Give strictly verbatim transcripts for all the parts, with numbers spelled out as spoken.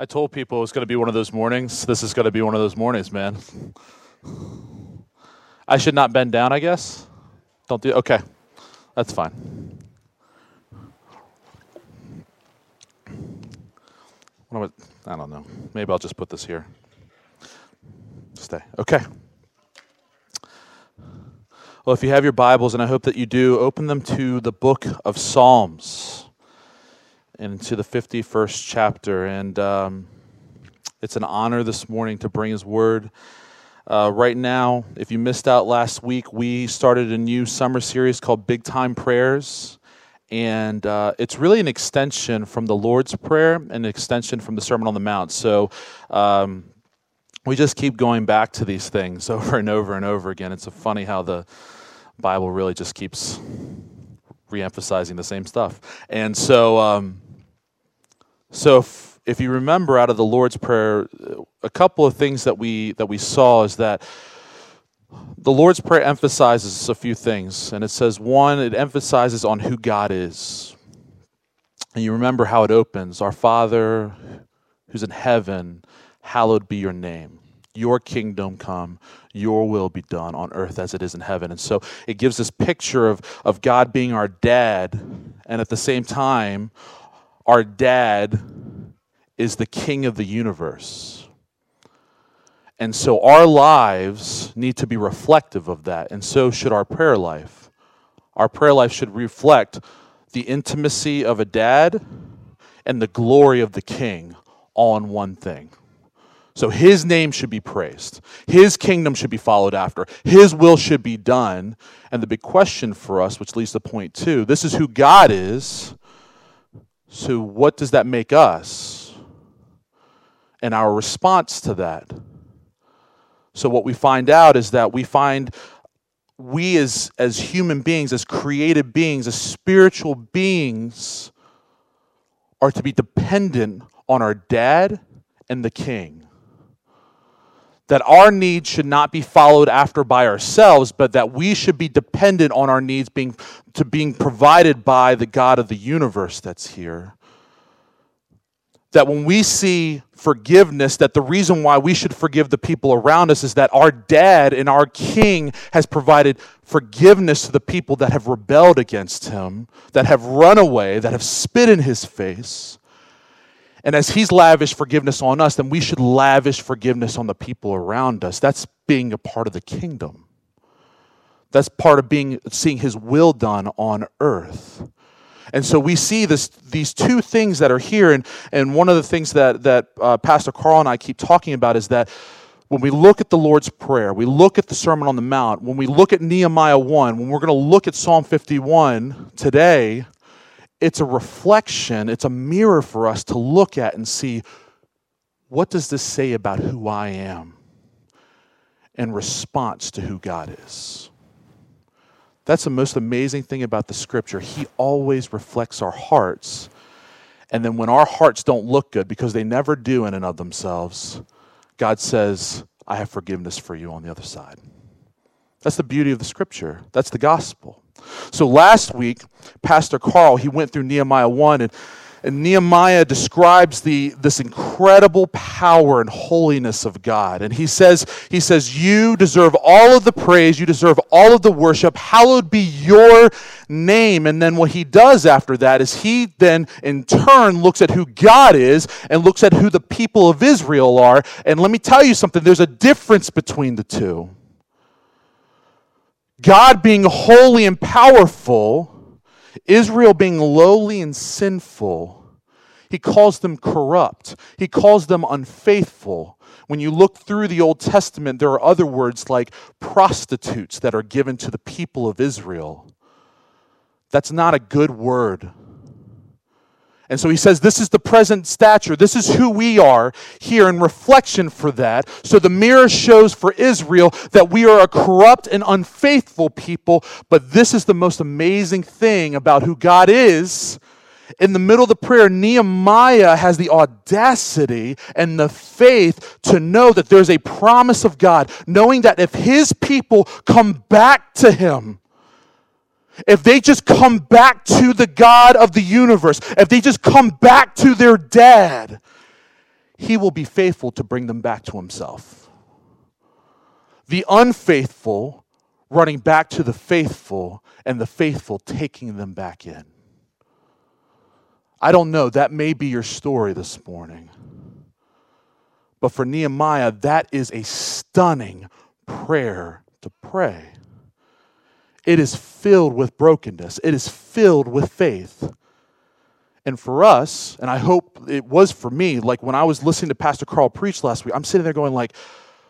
I told people it was going to be one of those mornings. This is going to be one of those mornings, man. I should not bend down, I guess. Don't do. Okay, that's fine. What am I, I don't know. Maybe I'll just put this here. Stay. Okay. Well, if you have your Bibles, and I hope that you do, open them to the book of Psalms and to the fifty-first chapter. And um, it's an honor this morning to bring His Word. Uh, right now, if you missed out last week, we started a new summer series called Big Time Prayers. And uh, it's really an extension from the Lord's Prayer and an extension from the Sermon on the Mount. So um, we just keep going back to these things over and over and over again. It's so funny how the Bible really just keeps re-emphasizing the same stuff. And so, um, so if, if you remember out of the Lord's Prayer, a couple of things that we that we saw is that the Lord's Prayer emphasizes a few things. And it says, one, it emphasizes on who God is. And you remember how it opens, "Our Father who's in heaven, hallowed be your name. Your kingdom come, your will be done on earth as it is in heaven." And so it gives this picture of, of God being our dad, and at the same time, our dad is the king of the universe. And so our lives need to be reflective of that, and so should our prayer life. Our prayer life should reflect the intimacy of a dad and the glory of the king all in one thing. So his name should be praised. His kingdom should be followed after. His will should be done. And the big question for us, which leads to point two, this is who God is. So what does that make us? And our response to that. So what we find out is that we find we as, as human beings, as created beings, as spiritual beings, are to be dependent on our dad and the king. That our needs should not be followed after by ourselves, but that we should be dependent on our needs being to being provided by the God of the universe that's here. That when we see forgiveness, that the reason why we should forgive the people around us is that our dad and our king has provided forgiveness to the people that have rebelled against him, that have run away, that have spit in his face. And as he's lavished forgiveness on us, then we should lavish forgiveness on the people around us. That's being a part of the kingdom. That's part of being seeing his will done on earth. And so we see this, these two things that are here, and, and one of the things that, that uh, Pastor Carl and I keep talking about is that when we look at the Lord's Prayer, we look at the Sermon on the Mount, when we look at Nehemiah one, when we're going to look at Psalm fifty-one today, it's a reflection, it's a mirror for us to look at and see, what does this say about who I am in response to who God is? That's the most amazing thing about the Scripture. He always reflects our hearts. And then when our hearts don't look good, because they never do in and of themselves, God says, I have forgiveness for you on the other side. That's the beauty of the Scripture. That's the gospel. So last week, Pastor Carl, he went through Nehemiah one, and, and Nehemiah describes the this incredible power and holiness of God. And he says, he says, you deserve all of the praise, you deserve all of the worship, hallowed be your name. And then what he does after that is he then in turn looks at who God is and looks at who the people of Israel are. And let me tell you something, there's a difference between the two. God being holy and powerful, Israel being lowly and sinful, he calls them corrupt. He calls them unfaithful. When you look through the Old Testament, there are other words like prostitutes that are given to the people of Israel. That's not a good word. And so he says, this is the present stature. This is who we are here in reflection for that. So the mirror shows for Israel that we are a corrupt and unfaithful people. But this is the most amazing thing about who God is. In the middle of the prayer, Nehemiah has the audacity and the faith to know that there's a promise of God, knowing that if his people come back to him, if they just come back to the God of the universe, if they just come back to their dad, he will be faithful to bring them back to himself. The unfaithful running back to the faithful, and the faithful taking them back in. I don't know, that may be your story this morning. But for Nehemiah, that is a stunning prayer to pray. It is filled with brokenness. It is filled with faith. And for us, and I hope it was for me, like when I was listening to Pastor Carl preach last week, I'm sitting there going like,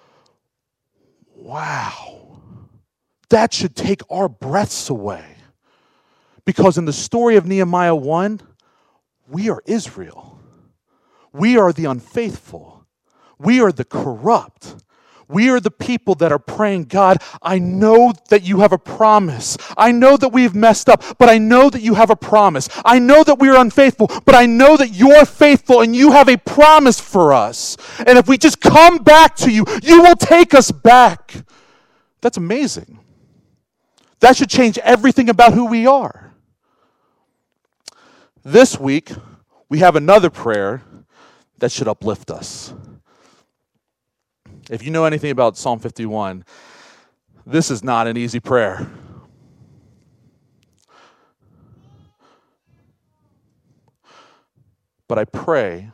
wow, that should take our breaths away. Because in the story of Nehemiah one, we are Israel. We are the unfaithful. We are the corrupt. We are the people that are praying, God, I know that you have a promise. I know that we've messed up, but I know that you have a promise. I know that we are unfaithful, but I know that you're faithful and you have a promise for us. And if we just come back to you, you will take us back. That's amazing. That should change everything about who we are. This week, we have another prayer that should uplift us. If you know anything about Psalm fifty-one, this is not an easy prayer. But I pray,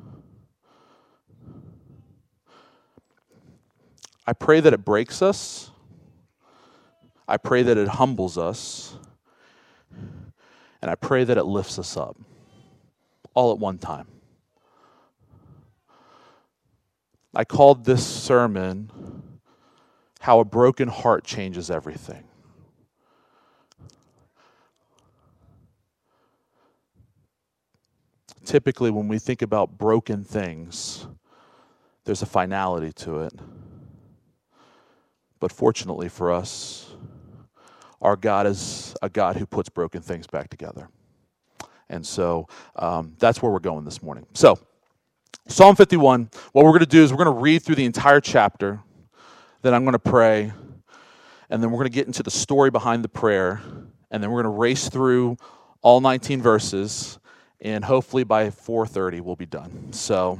I pray that it breaks us. I pray that it humbles us. And I pray that it lifts us up all at one time. I called this sermon, How a Broken Heart Changes Everything. Typically, when we think about broken things, there's a finality to it. But fortunately for us, our God is a God who puts broken things back together. And so um, that's where we're going this morning. So, Psalm fifty-one, what we're going to do is we're going to read through the entire chapter, then I'm going to pray, and then we're going to get into the story behind the prayer, and then we're going to race through all nineteen verses, and hopefully by four thirty we'll be done. So,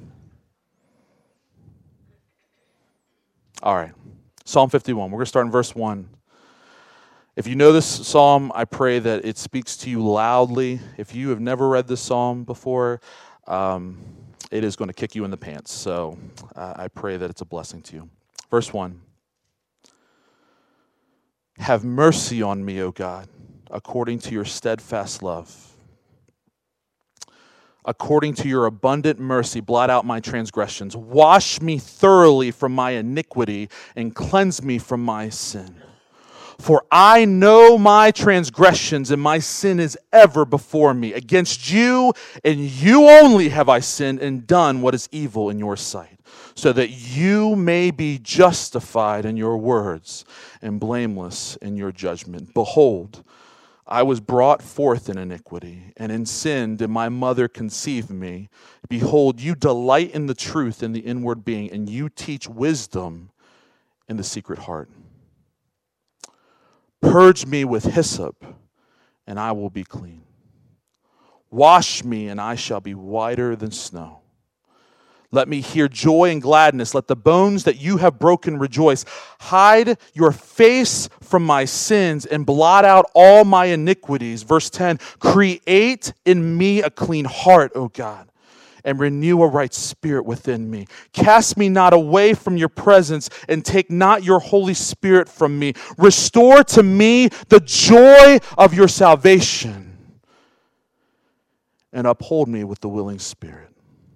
all right, Psalm fifty-one, we're going to start in verse one. If you know this psalm, I pray that it speaks to you loudly. If you have never read this psalm before, um, it is going to kick you in the pants. So uh, I pray that it's a blessing to you. Verse one. Have mercy on me, O God, according to your steadfast love. According to your abundant mercy, blot out my transgressions. Wash me thoroughly from my iniquity and cleanse me from my sin. For I know my transgressions, and my sin is ever before me. Against you and you only have I sinned and done what is evil in your sight, so that you may be justified in your words and blameless in your judgment. Behold, I was brought forth in iniquity, and in sin did my mother conceive me. Behold, you delight in the truth in the inward being, and you teach wisdom in the secret heart. Purge me with hyssop, and I will be clean. Wash me, and I shall be whiter than snow. Let me hear joy and gladness. Let the bones that you have broken rejoice. Hide your face from my sins and blot out all my iniquities. Verse ten, create in me a clean heart, O God, and renew a right spirit within me. Cast me not away from your presence, and take not your Holy Spirit from me. Restore to me the joy of your salvation, and uphold me with the willing spirit.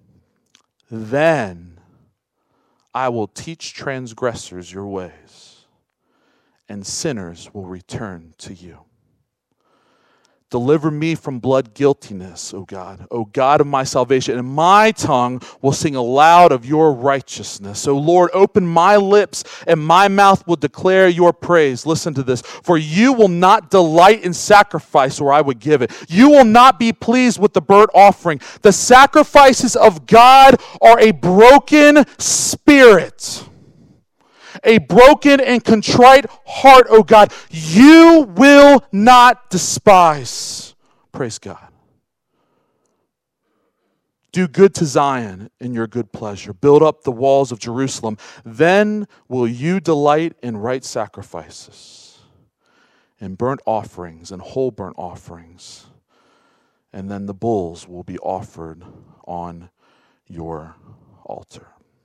Then I will teach transgressors your ways, and sinners will return to you. Deliver me from blood guiltiness, O God, O God of my salvation, and my tongue will sing aloud of your righteousness. O Lord, open my lips, and my mouth will declare your praise. Listen to this. For you will not delight in sacrifice, or I would give it. You will not be pleased with the burnt offering. The sacrifices of God are a broken spirit. A broken and contrite heart, O God, you will not despise. Praise God. Do good to Zion in your good pleasure. Build up the walls of Jerusalem. Then will you delight in right sacrifices, in burnt offerings and whole burnt offerings. And then the bulls will be offered on your altar.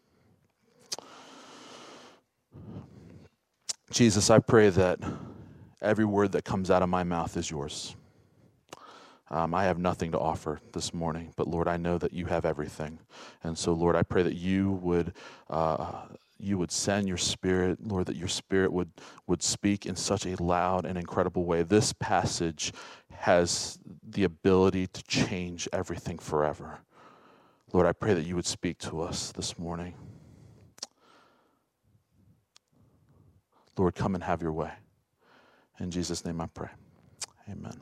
Jesus, I pray that every word that comes out of my mouth is yours. Um, I have nothing to offer this morning, but Lord, I know that you have everything. And so, Lord, I pray that you would uh, you would send your Spirit, Lord, that your Spirit would, would speak in such a loud and incredible way. This passage has the ability to change everything forever. Lord, I pray that you would speak to us this morning. Lord, come and have your way. In Jesus' name I pray. Amen.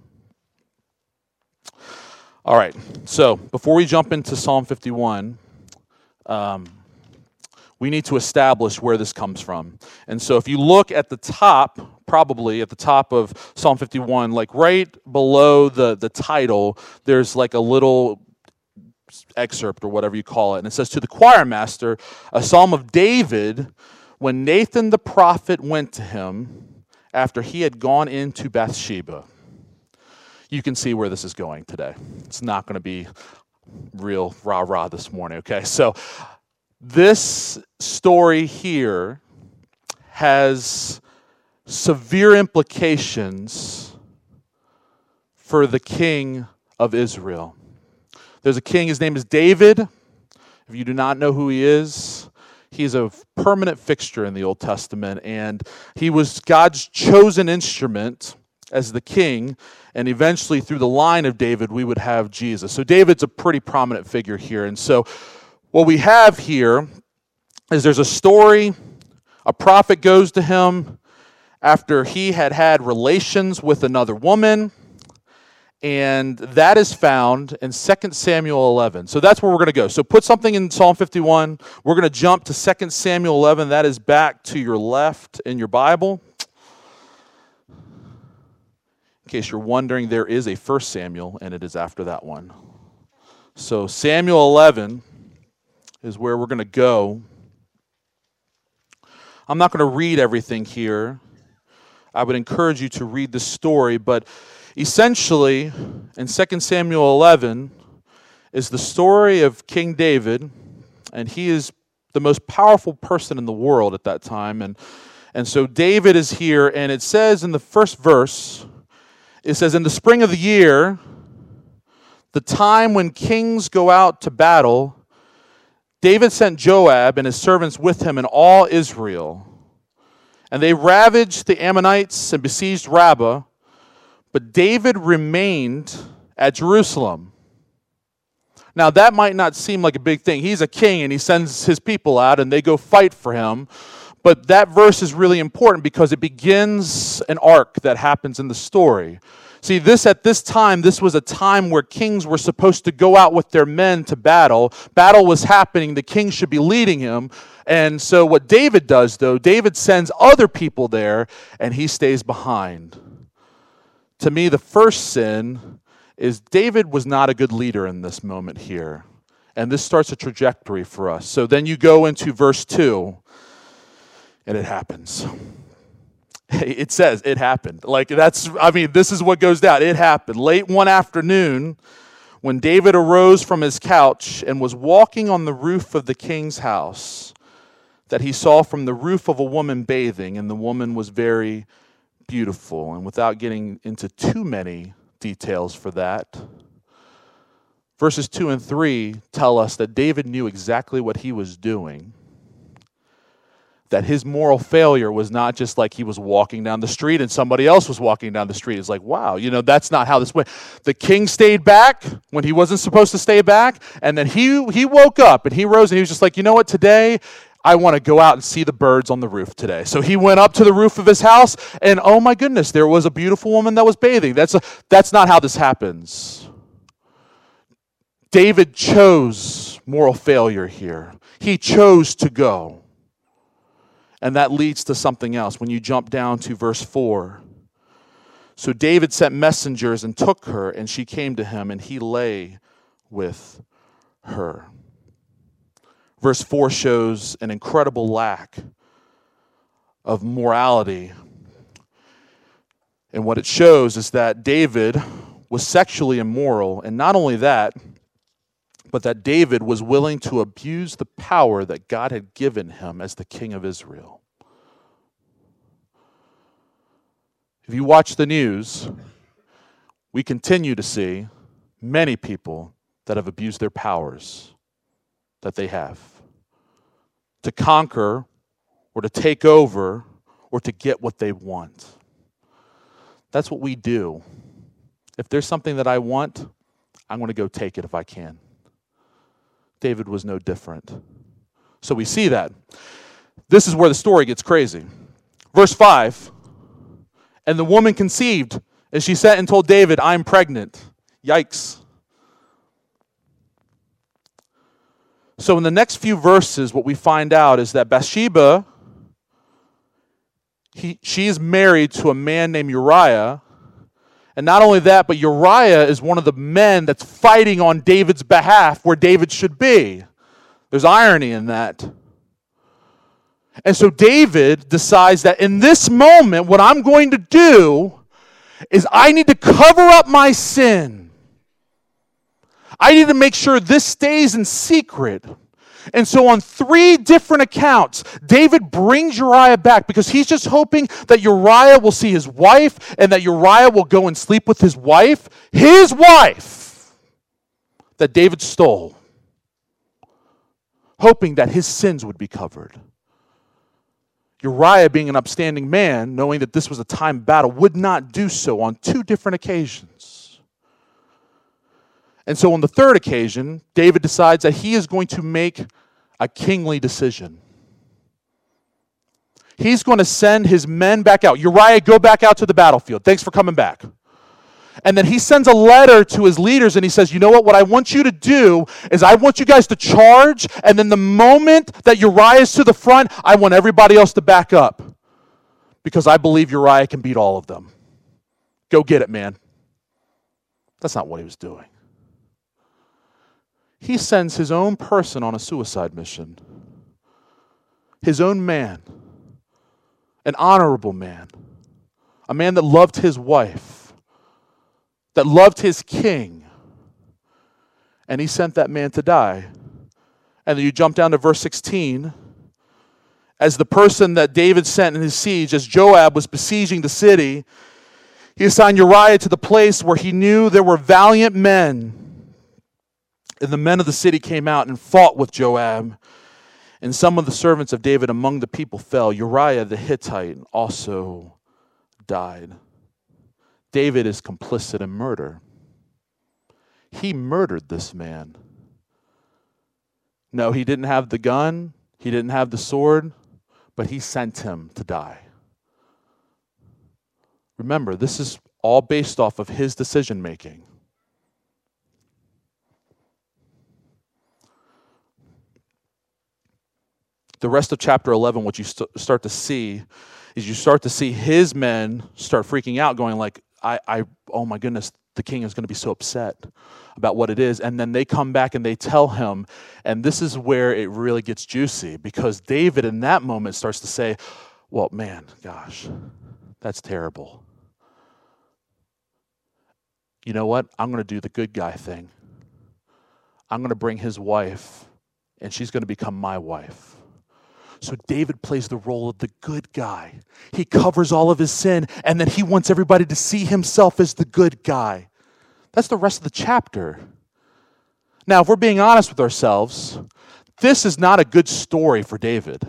All right, so before we jump into Psalm fifty-one, um, we need to establish where this comes from. And so if you look at the top, probably at the top of Psalm fifty-one, like right below the, the title, there's like a little excerpt or whatever you call it. And it says, to the choir master, a psalm of David, when Nathan the prophet went to him after he had gone into Bathsheba. You can see where this is going today. It's not going to be real rah-rah this morning, okay? So this story here has severe implications for the king of Israel. There's a king, his name is David. If you do not know who he is, he's a permanent fixture in the Old Testament, and he was God's chosen instrument as the king, and eventually through the line of David, we would have Jesus. So David's a pretty prominent figure here. And so what we have here is there's a story, a prophet goes to him after he had had relations with another woman, and that is found in Second Samuel eleven. So that's where we're going to go. So put something in Psalm fifty-one. We're going to jump to Second Samuel eleven. That is back to your left in your Bible. In case you're wondering, there is a First Samuel, and it is after that one. So Samuel eleven is where we're going to go. I'm not going to read everything here. I would encourage you to read the story, but essentially, in Second Samuel eleven is the story of King David, and he is the most powerful person in the world at that time. And, and so David is here, and it says in the first verse, it says, in the spring of the year, the time when kings go out to battle, David sent Joab and his servants with him and all Israel. And they ravaged the Ammonites and besieged Rabbah, but David remained at Jerusalem. Now, that might not seem like a big thing. He's a king, and he sends his people out, and they go fight for him. But that verse is really important because it begins an arc that happens in the story. See, this at this time, this was a time where kings were supposed to go out with their men to battle. Battle was happening. The king should be leading him. And so what David does, though, David sends other people there, and he stays behind. To me, the first sin is David was not a good leader in this moment here. And this starts a trajectory for us. So then you go into verse two. And it happens. It says it happened. Like that's, I mean, this is what goes down. It happened. Late one afternoon, when David arose from his couch and was walking on the roof of the king's house, that he saw from the roof of a woman bathing, and the woman was very beautiful. And without getting into too many details for that, verses two and three tell us that David knew exactly what he was doing. That his moral failure was not just like he was walking down the street and somebody else was walking down the street. It's like, wow, you know, that's not how this went. The king stayed back when he wasn't supposed to stay back, and then he he woke up and he rose and he was just like, you know what, today I want to go out and see the birds on the roof today. So he went up to the roof of his house, and oh my goodness, there was a beautiful woman that was bathing. That's a, that's not how this happens. David chose moral failure here. He chose to go. And that leads to something else when you jump down to verse four. So David sent messengers and took her, and she came to him, and he lay with her. Verse four shows an incredible lack of morality. And what it shows is that David was sexually immoral. And not only that, but that David was willing to abuse the power that God had given him as the king of Israel. If you watch the news, we continue to see many people that have abused their powers that they have to conquer or to take over or to get what they want. That's what we do. If there's something that I want, I'm going to go take it if I can. David was no different. So we see that. This is where the story gets crazy. Verse five, and the woman conceived, and she sent and told David, I'm pregnant. Yikes. So in the next few verses, what we find out is that Bathsheba, he, she is married to a man named Uriah. And not only that, but Uriah is one of the men that's fighting on David's behalf where David should be. There's irony in that. And so David decides that in this moment, what I'm going to do is I need to cover up my sin. I need to make sure this stays in secret. And so on three different accounts, David brings Uriah back because he's just hoping that Uriah will see his wife and that Uriah will go and sleep with his wife, his wife, that David stole, hoping that his sins would be covered. Uriah, being an upstanding man, knowing that this was a time battle, would not do so on two different occasions. And so on the third occasion, David decides that he is going to make a kingly decision. He's going to send his men back out. Uriah, go back out to the battlefield. Thanks for coming back. And then he sends a letter to his leaders and he says, you know what, what I want you to do is I want you guys to charge, and then the moment that Uriah is to the front, I want everybody else to back up because I believe Uriah can beat all of them. Go get it, man. That's not what he was doing. He sends his own person on a suicide mission. His own man. An honorable man. A man that loved his wife. That loved his king. And he sent that man to die. And then you jump down to verse sixteen. As the person that David sent in his siege, as Joab was besieging the city, he assigned Uriah to the place where he knew there were valiant men. And the men of the city came out and fought with Joab. And some of the servants of David among the people fell. Uriah the Hittite also died. David is complicit in murder. He murdered this man. No, he didn't have the gun. He didn't have the sword. But he sent him to die. Remember, this is all based off of his decision making. The rest of chapter eleven, what you st- start to see is you start to see his men start freaking out, going like, I, I, oh my goodness, the king is going to be so upset about what it is. And then they come back and they tell him, and this is where it really gets juicy, because David in that moment starts to say, well, man, gosh, that's terrible. You know what? I'm going to do the good guy thing. I'm going to bring his wife, and she's going to become my wife. So David plays the role of the good guy. He covers all of his sin, and then he wants everybody to see himself as the good guy. That's the rest of the chapter. Now, if we're being honest with ourselves, this is not a good story for David.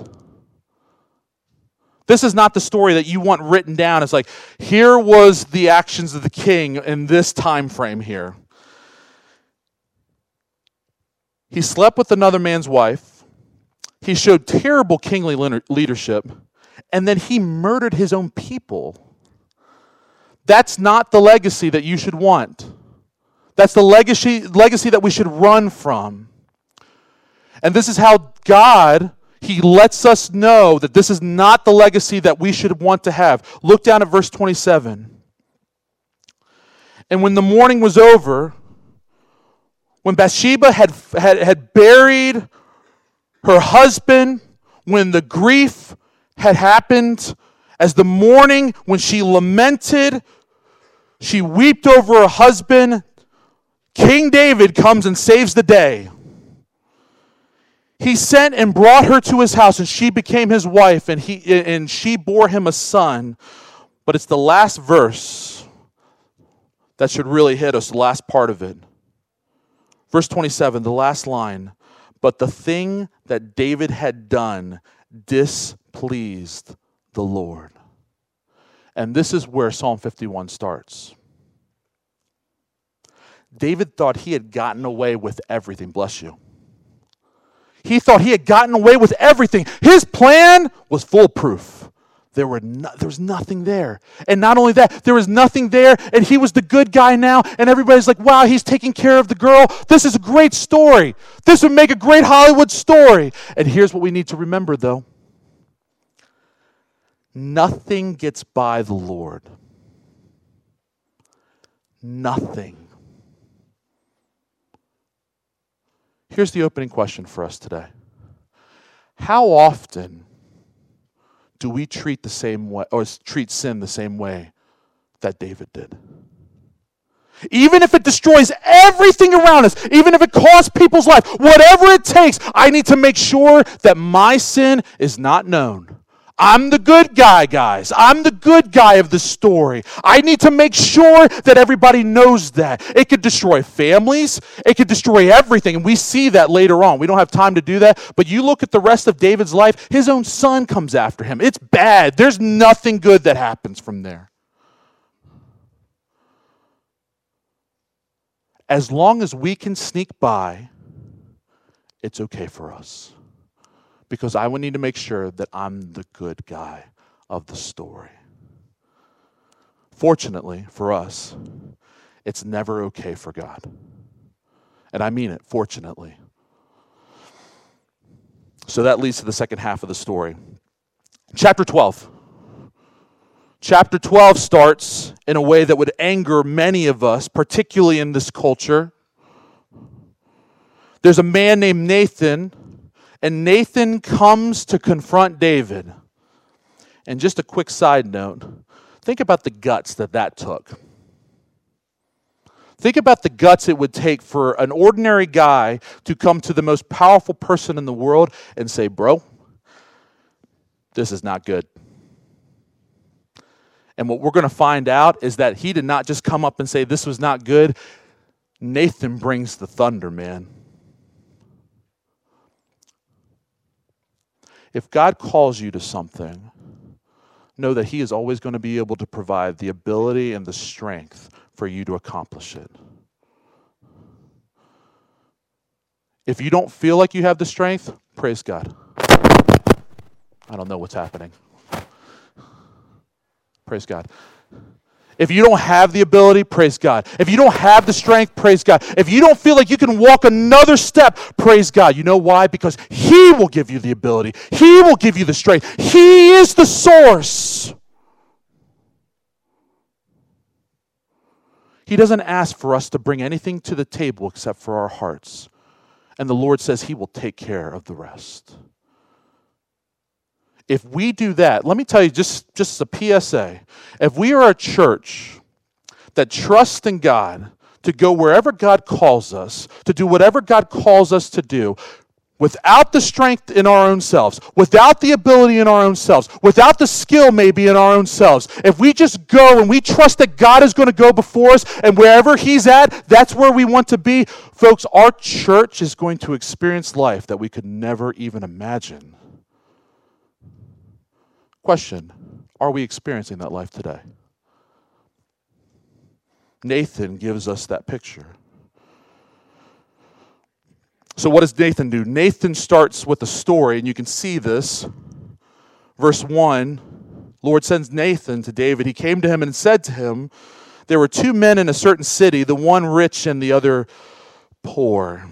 This is not the story that you want written down. It's like, here was the actions of the king in this time frame here. He slept with another man's wife. He showed terrible kingly leadership, and then he murdered his own people. That's not the legacy that you should want. That's the legacy, legacy that we should run from. And this is how God, he lets us know that this is not the legacy that we should want to have. Look down at verse twenty-seven. And when the morning was over, when Bathsheba had, had, had buried her husband, when the grief had happened, as the mourning, when she lamented, she wept over her husband, King David comes and saves the day. He sent and brought her to his house, and she became his wife, and he and she bore him a son. But it's the last verse that should really hit us, the last part of it. Verse twenty-seven, the last line. But the thing that David had done displeased the Lord. And this is where Psalm fifty-one starts. David thought he had gotten away with everything. Bless you. He thought he had gotten away with everything. His plan was foolproof. There were no, there was nothing there. And not only that, there was nothing there, and he was the good guy now, and everybody's like, wow, he's taking care of the girl. This is a great story. This would make a great Hollywood story. And here's what we need to remember, though. Nothing gets by the Lord. Nothing. Here's the opening question for us today. How often do we treat the same way, or treat sin the same way that David did? Even if it destroys everything around us, even if it costs people's life, whatever it takes, I need to make sure that my sin is not known. I'm the good guy, guys. I'm the good guy of the story. I need to make sure that everybody knows that. It could destroy families. It could destroy everything. And we see that later on. We don't have time to do that. But you look at the rest of David's life, his own son comes after him. It's bad. There's nothing good that happens from there. As long as we can sneak by, it's okay for us. Because I would need to make sure that I'm the good guy of the story. Fortunately for us, it's never okay for God. And I mean it, fortunately. So that leads to the second half of the story. Chapter twelve. Chapter twelve starts in a way that would anger many of us, particularly in this culture. There's a man named Nathan, and Nathan comes to confront David. And just a quick side note, think about the guts that that took. Think about the guts it would take for an ordinary guy to come to the most powerful person in the world and say, bro, this is not good. And what we're going to find out is that he did not just come up and say this was not good. Nathan brings the thunder, man. If God calls you to something, know that he is always going to be able to provide the ability and the strength for you to accomplish it. If you don't feel like you have the strength, praise God. I don't know what's happening. Praise God. If you don't have the ability, praise God. If you don't have the strength, praise God. If you don't feel like you can walk another step, praise God. You know why? Because he will give you the ability. He will give you the strength. He is the source. He doesn't ask for us to bring anything to the table except for our hearts. And the Lord says he will take care of the rest. If we do that, let me tell you just, just a P S A. If we are a church that trusts in God to go wherever God calls us, to do whatever God calls us to do, without the strength in our own selves, without the ability in our own selves, without the skill maybe in our own selves, if we just go and we trust that God is going to go before us and wherever he's at, that's where we want to be, folks, our church is going to experience life that we could never even imagine. Question, are we experiencing that life today? Nathan gives us that picture. So what does Nathan do? Nathan starts with a story, and you can see this. Verse one, Lord sends Nathan to David. He came to him and said to him, there were two men in a certain city, the one rich and the other poor.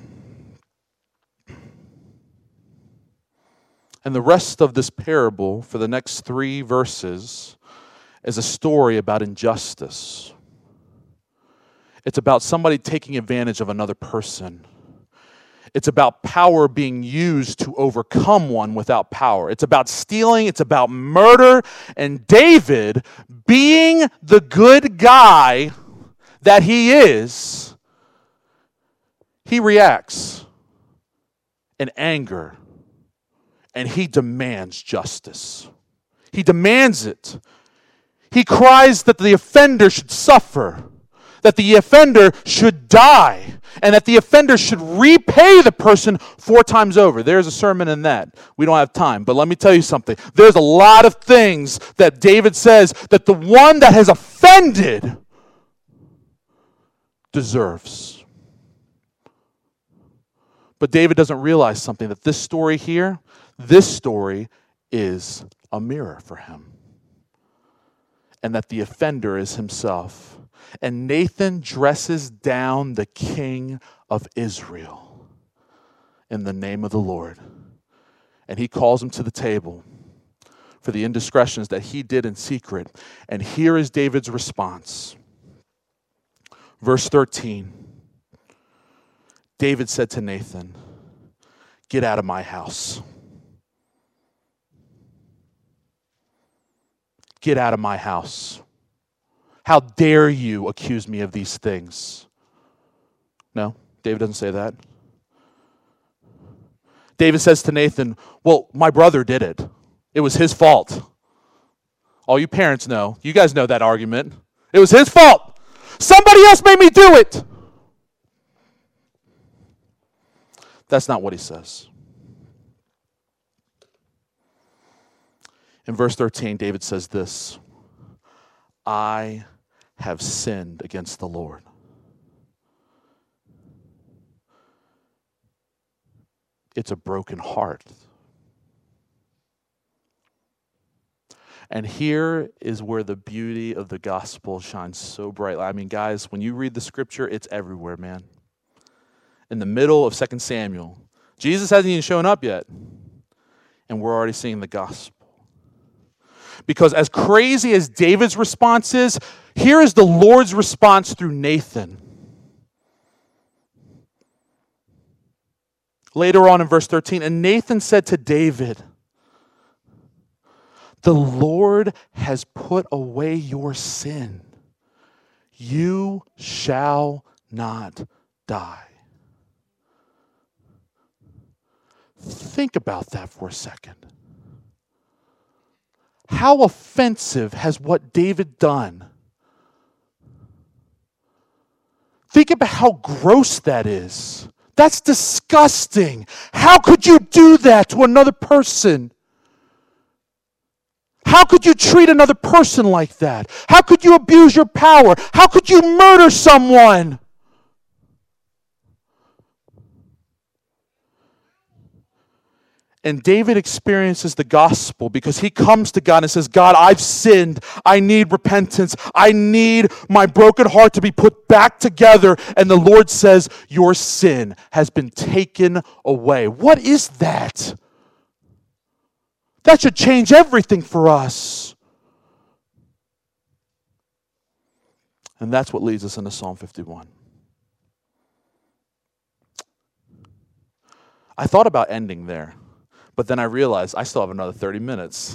And the rest of this parable for the next three verses is a story about injustice. It's about somebody taking advantage of another person. It's about power being used to overcome one without power. It's about stealing. It's about murder. And David, being the good guy that he is, he reacts in anger and he demands justice. He demands it. He cries that the offender should suffer, that the offender should die, and that the offender should repay the person four times over. There's a sermon in that. We don't have time, but let me tell you something. There's a lot of things that David says that the one that has offended deserves. But David doesn't realize something, that this story here, this story is a mirror for him. And that the offender is himself. And Nathan dresses down the king of Israel in the name of the Lord. And he calls him to the table for the indiscretions that he did in secret. And here is David's response. Verse thirteen. David said to Nathan, "Get out of my house. Get out of my house. How dare you accuse me of these things?" No, David doesn't say that. David says to Nathan, "Well, my brother did it. It was his fault." All you parents know. You guys know that argument. It was his fault. Somebody else made me do it. That's not what he says. In verse thirteen, David says this, "I have sinned against the Lord." It's a broken heart. And here is where the beauty of the gospel shines so brightly. I mean, guys, when you read the scripture, it's everywhere, man. In the middle of Second Samuel, Jesus hasn't even shown up yet, and we're already seeing the gospel. Because as crazy as David's response is, here is the Lord's response through Nathan. Later on in verse thirteen, and Nathan said to David, "The Lord has put away your sin. You shall not die." Think about that for a second. How offensive has what David done? Think about how gross that is. That's disgusting. How could you do that to another person? How could you treat another person like that? How could you abuse your power? How could you murder someone? And David experiences the gospel because he comes to God and says, "God, I've sinned. I need repentance. I need my broken heart to be put back together." And the Lord says, "Your sin has been taken away." What is that? That should change everything for us. And that's what leads us into Psalm fifty-one. I thought about ending there. But then I realized I still have another thirty minutes.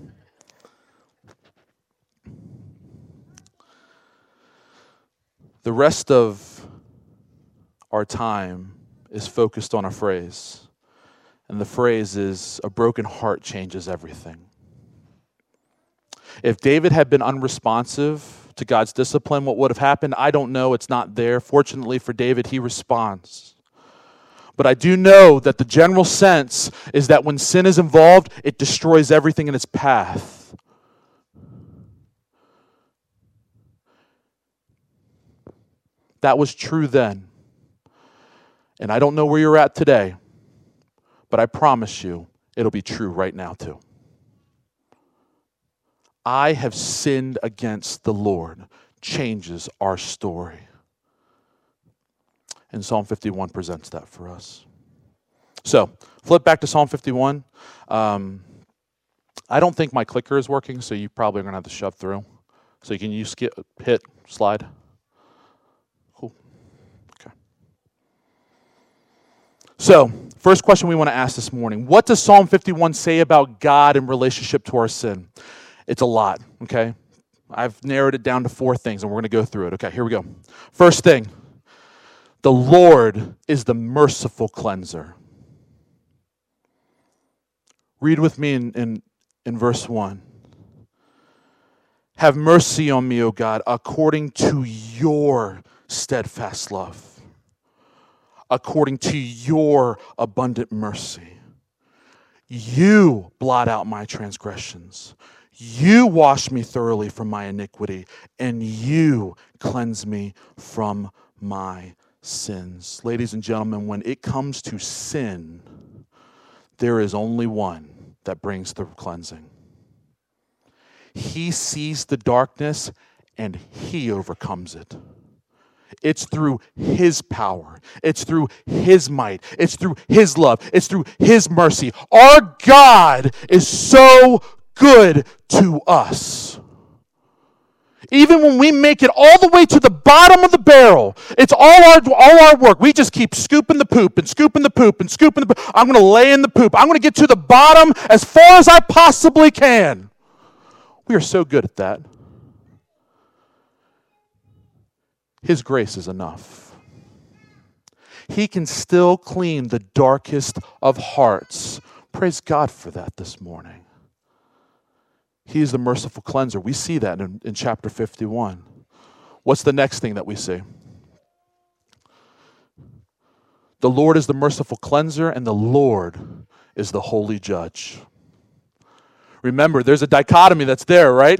The rest of our time is focused on a phrase. And the phrase is, "A broken heart changes everything." If David had been unresponsive to God's discipline, what would have happened? I don't know. It's not there. Fortunately for David, he responds. But I do know that the general sense is that when sin is involved, it destroys everything in its path. That was true then. And I don't know where you're at today, but I promise you it'll be true right now too. "I have sinned against the Lord" changes our story. And Psalm fifty-one presents that for us. So, flip back to Psalm fifty-one. Um, I don't think my clicker is working, so you probably are going to have to shove through. So you can you skip, hit, slide. So, first question we want to ask this morning. What does Psalm fifty-one say about God in relationship to our sin? It's a lot, okay? I've narrowed it down to four things, and we're going to go through it. Okay, here we go. First thing, the Lord is the merciful cleanser. Read with me in, in, in verse one. Have mercy on me, O God, according to your steadfast love, according to your abundant mercy. You blot out my transgressions. You wash me thoroughly from my iniquity, and you cleanse me from my sins. Ladies and gentlemen, when it comes to sin, there is only one that brings the cleansing. He sees the darkness and he overcomes it. It's through his power. It's through his might. It's through his love. It's through his mercy. Our God is so good to us. Even when we make it all the way to the bottom of the barrel, it's all our all our work. We just keep scooping the poop and scooping the poop and scooping the poop. I'm going to lay in the poop. I'm going to get to the bottom as far as I possibly can. We are so good at that. His grace is enough. He can still clean the darkest of hearts. Praise God for that this morning. He is the merciful cleanser. We see that in, in chapter fifty-one. What's the next thing that we see? The Lord is the merciful cleanser, and the Lord is the holy judge. Remember, there's a dichotomy that's there, right?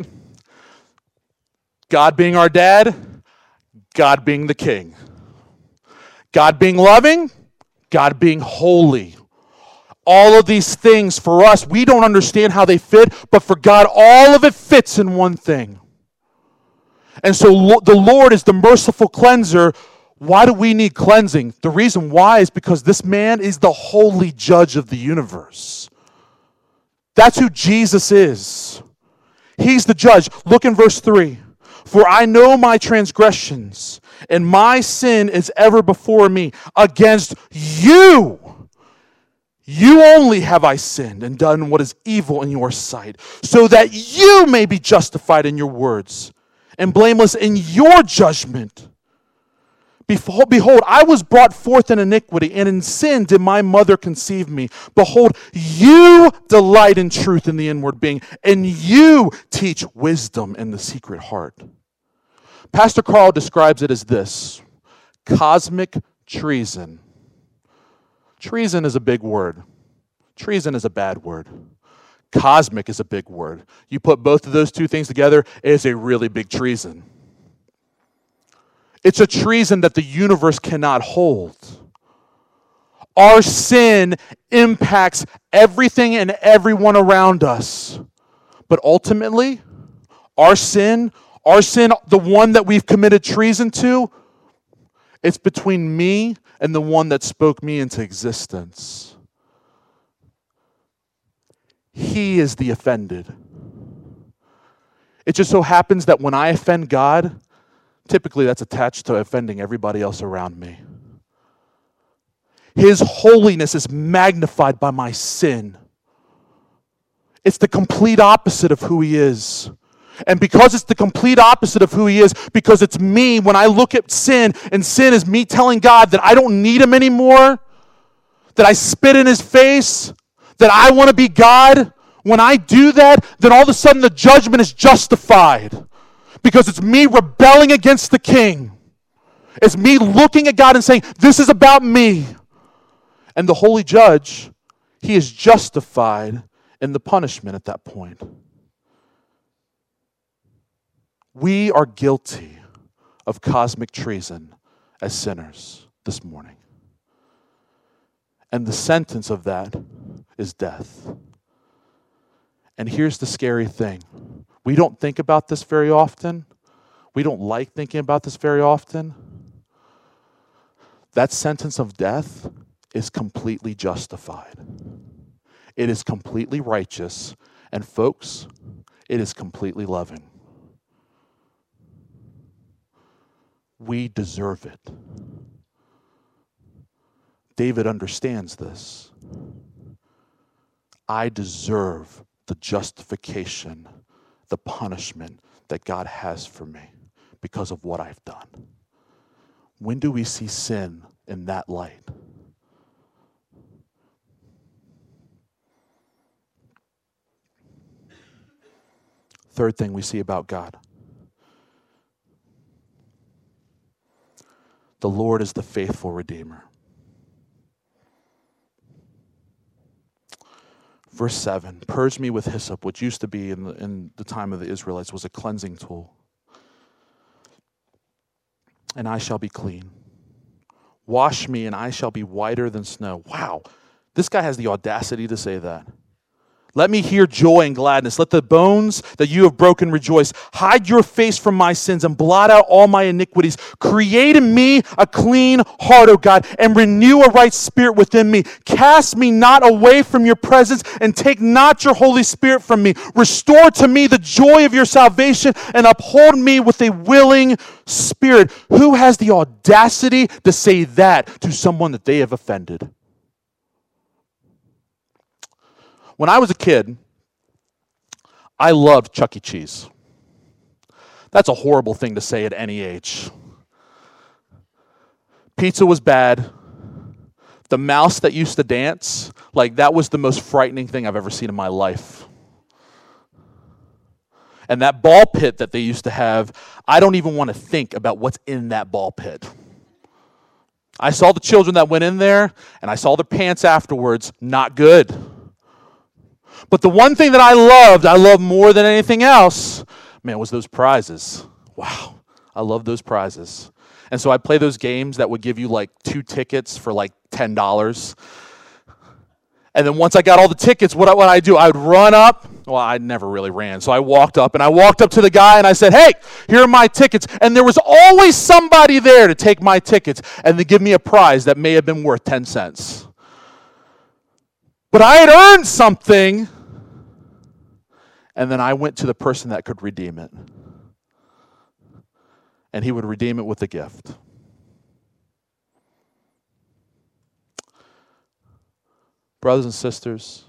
God being our dad, God being the king. God being loving, God being holy. All of these things for us, we don't understand how they fit, but for God, all of it fits in one thing. And so lo- the Lord is the merciful cleanser. Why do we need cleansing? The reason why is because this man is the holy judge of the universe. That's who Jesus is. He's the judge. Look in verse three. For I know my transgressions, and my sin is ever before me. Against you, you only have I sinned and done what is evil in your sight, so that you may be justified in your words and blameless in your judgment. Behold, I was brought forth in iniquity, and in sin did my mother conceive me. Behold, you delight in truth in the inward being, and you teach wisdom in the secret heart. Pastor Carl describes it as this: cosmic treason. Treason is a big word. Treason is a bad word. Cosmic is a big word. You put both of those two things together, it's a really big treason. It's a treason that the universe cannot hold. Our sin impacts everything and everyone around us. But ultimately, our sin, our sin, the one that we've committed treason to, it's between me and the one that spoke me into existence. He is the offended. It just so happens that when I offend God, typically that's attached to offending everybody else around me. His holiness is magnified by my sin. It's the complete opposite of who he is. And because it's the complete opposite of who he is, because it's me, when I look at sin, and sin is me telling God that I don't need him anymore, that I spit in his face, that I want to be God, when I do that, then all of a sudden the judgment is justified. Because it's me rebelling against the king. It's me looking at God and saying, this is about me. And the holy judge, he is justified in the punishment at that point. We are guilty of cosmic treason as sinners this morning. And the sentence of that is death. And here's the scary thing. We don't think about this very often. We don't like thinking about this very often. That sentence of death is completely justified. It is completely righteous. And folks, it is completely loving. We deserve it. David understands this. I deserve the justification, the punishment that God has for me because of what I've done. When do we see sin in that light? Third thing we see about God. The Lord is the faithful Redeemer. Verse seven, purge me with hyssop, which used to be in the, in the time of the Israelites was a cleansing tool. And I shall be clean. Wash me and I shall be whiter than snow. Wow, this guy has the audacity to say that. Let me hear joy and gladness. Let the bones that you have broken rejoice. Hide your face from my sins and blot out all my iniquities. Create in me a clean heart, O God, and renew a right spirit within me. Cast me not away from your presence and take not your Holy Spirit from me. Restore to me the joy of your salvation and uphold me with a willing spirit. Who has the audacity to say that to someone that they have offended? When I was a kid, I loved Chuck E. Cheese. That's a horrible thing to say at any age. Pizza was bad. The mouse that used to dance, like that was the most frightening thing I've ever seen in my life. And that ball pit that they used to have, I don't even want to think about what's in that ball pit. I saw the children that went in there, and I saw their pants afterwards. Not good. But the one thing that I loved, I loved more than anything else, man, was those prizes. Wow, I love those prizes. And so I'd play those games that would give you like two tickets for like ten dollars. And then once I got all the tickets, what would I do? I would run up. Well, I never really ran. So I walked up, and I walked up to the guy, and I said, hey, here are my tickets. And there was always somebody there to take my tickets and to give me a prize that may have been worth ten cents. But I had earned something, and then I went to the person that could redeem it. And he would redeem it with a gift. Brothers and sisters,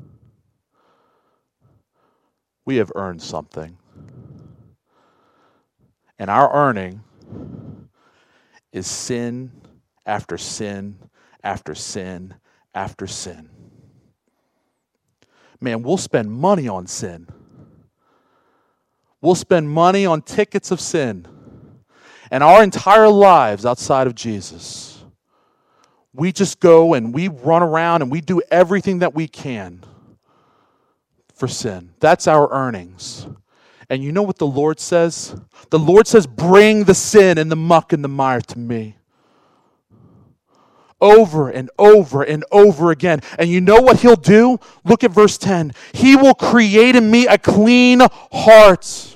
we have earned something. And our earning is sin after sin after sin after sin. Man, we'll spend money on sin. We'll spend money on tickets of sin. And our entire lives outside of Jesus, we just go and we run around and we do everything that we can for sin. That's our earnings. And you know what the Lord says? The Lord says, bring the sin and the muck and the mire to me. Over and over and over again. And you know what he'll do? Look at verse ten. He will create in me a clean heart.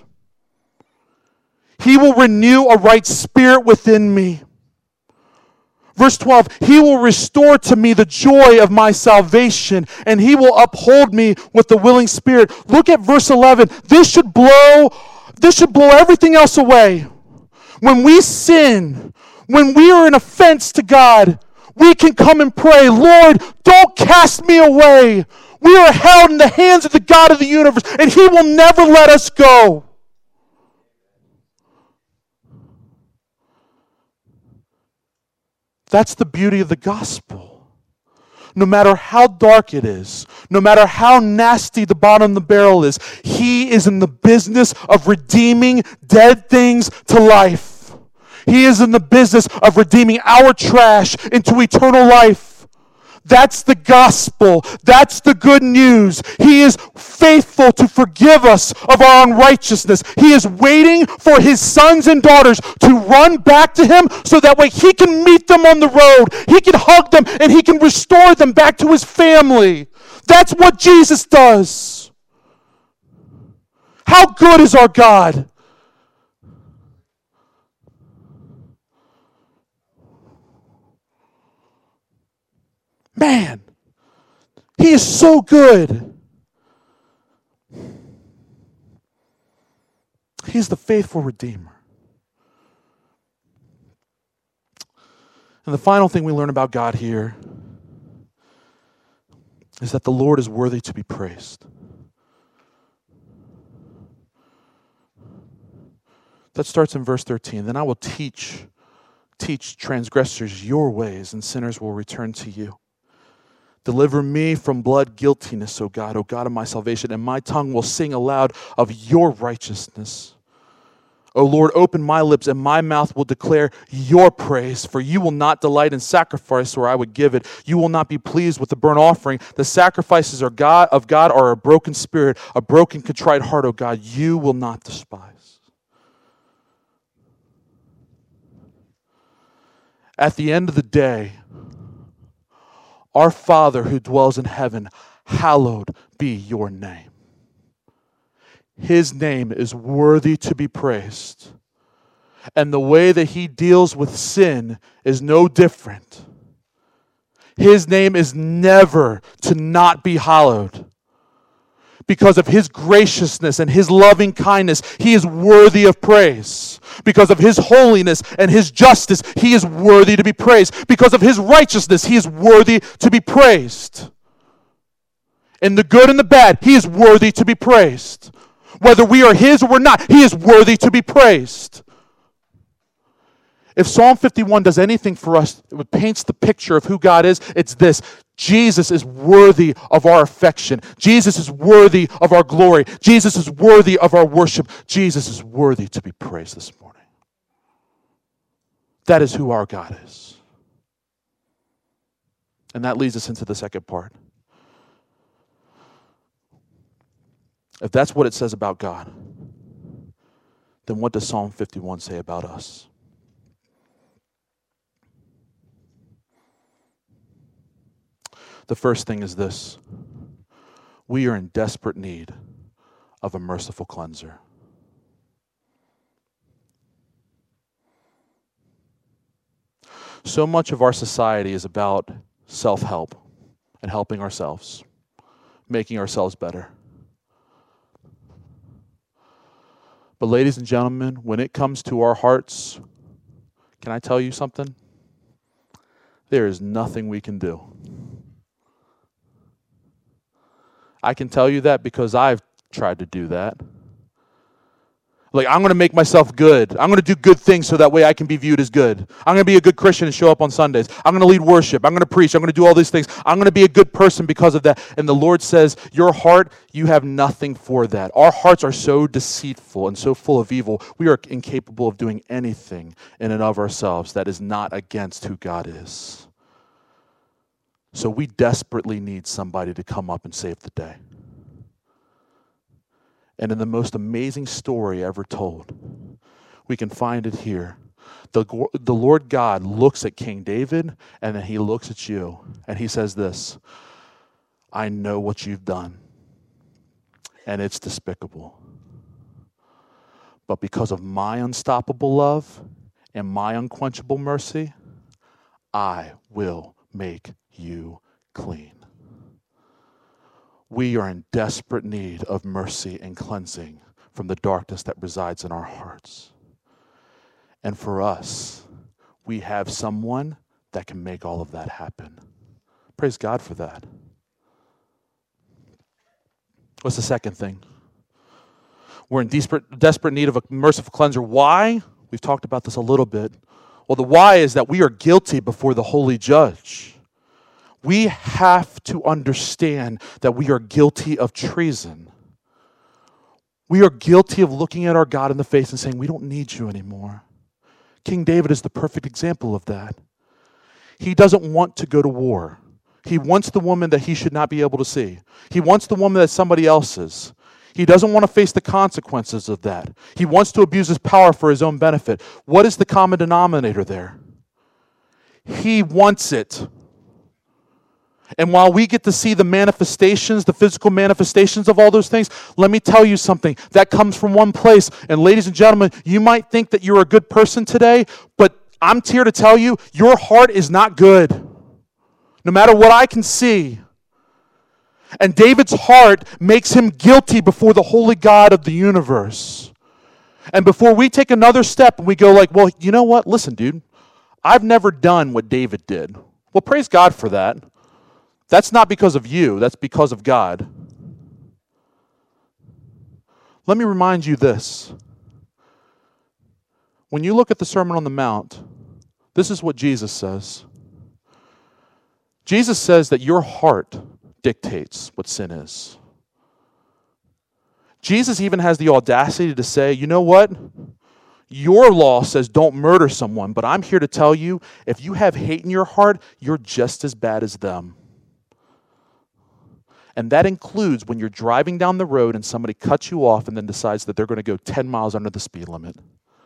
He will renew a right spirit within me. Verse twelve, he will restore to me the joy of my salvation, and he will uphold me with the willing spirit. Look at verse eleven. This should blow, this should blow everything else away. When we sin, when we are an offense to God, we can come and pray, Lord, don't cast me away. We are held in the hands of the God of the universe, and he will never let us go. That's the beauty of the gospel. No matter how dark it is, no matter how nasty the bottom of the barrel is, he is in the business of redeeming dead things to life. He is in the business of redeeming our trash into eternal life. That's the gospel. That's the good news. He is faithful to forgive us of our unrighteousness. He is waiting for his sons and daughters to run back to him so that way he can meet them on the road. He can hug them and he can restore them back to his family. That's what Jesus does. How good is our God? Man, he is so good. He's the faithful Redeemer. And the final thing we learn about God here is that the Lord is worthy to be praised. That starts in verse thirteen. Then I will teach, teach transgressors your ways, and sinners will return to you. Deliver me from blood guiltiness, O God, O God of my salvation, and my tongue will sing aloud of your righteousness. O Lord, open my lips, and my mouth will declare your praise. For you will not delight in sacrifice, or I would give it. You will not be pleased with the burnt offering. The sacrifices are God, of God are a broken spirit, a broken, contrite heart, O God, you will not despise. At the end of the day, our Father who dwells in heaven, hallowed be your name. His name is worthy to be praised. And the way that he deals with sin is no different. His name is never to not be hallowed. Because of his graciousness and his loving kindness, he is worthy of praise. Because of his holiness and his justice, he is worthy to be praised. Because of his righteousness, he is worthy to be praised. In the good and the bad, he is worthy to be praised. Whether we are his or we're not, he is worthy to be praised. If Psalm fifty-one does anything for us, it paints the picture of who God is, it's this. Jesus is worthy of our affection. Jesus is worthy of our glory. Jesus is worthy of our worship. Jesus is worthy to be praised this morning. That is who our God is. And that leads us into the second part. If that's what it says about God, then what does Psalm fifty-one say about us? The first thing is this. We are in desperate need of a merciful cleanser. So much of our society is about self-help and helping ourselves, making ourselves better. But ladies and gentlemen, when it comes to our hearts, can I tell you something? There is nothing we can do. I can tell you that because I've tried to do that. Like, I'm going to make myself good. I'm going to do good things so that way I can be viewed as good. I'm going to be a good Christian and show up on Sundays. I'm going to lead worship. I'm going to preach. I'm going to do all these things. I'm going to be a good person because of that. And the Lord says, your heart, you have nothing for that. Our hearts are so deceitful and so full of evil, we are incapable of doing anything in and of ourselves that is not against who God is. So we desperately need somebody to come up and save the day. And in the most amazing story ever told, we can find it here. The, the Lord God looks at King David, and then he looks at you, and he says this, I know what you've done, and it's despicable. But because of my unstoppable love and my unquenchable mercy, I will make you clean. We are in desperate need of mercy and cleansing from the darkness that resides in our hearts. And for us, we have someone that can make all of that happen. Praise God for that. What's the second thing? We're in desperate, desperate need of a merciful cleanser. Why? We've talked about this a little bit. Well, the why is that we are guilty before the holy judge. We have to understand that we are guilty of treason. We are guilty of looking at our God in the face and saying, we don't need you anymore. King David is the perfect example of that. He doesn't want to go to war. He wants the woman that he should not be able to see. He wants the woman that's somebody else's. He doesn't want to face the consequences of that. He wants to abuse his power for his own benefit. What is the common denominator there? He wants it. And while we get to see the manifestations, the physical manifestations of all those things, let me tell you something. That comes from one place. And ladies and gentlemen, you might think that you're a good person today, but I'm here to tell you, your heart is not good. No matter what I can see. And David's heart makes him guilty before the holy God of the universe. And before we take another step and we go like, well, you know what? Listen, dude. I've never done what David did. Well, praise God for that. That's not because of you. That's because of God. Let me remind you this. When you look at the Sermon on the Mount, this is what Jesus says. Jesus says that your heart dictates what sin is. Jesus even has the audacity to say, you know what? Your law says don't murder someone, but I'm here to tell you, if you have hate in your heart, you're just as bad as them. And that includes when you're driving down the road and somebody cuts you off and then decides that they're going to go ten miles under the speed limit.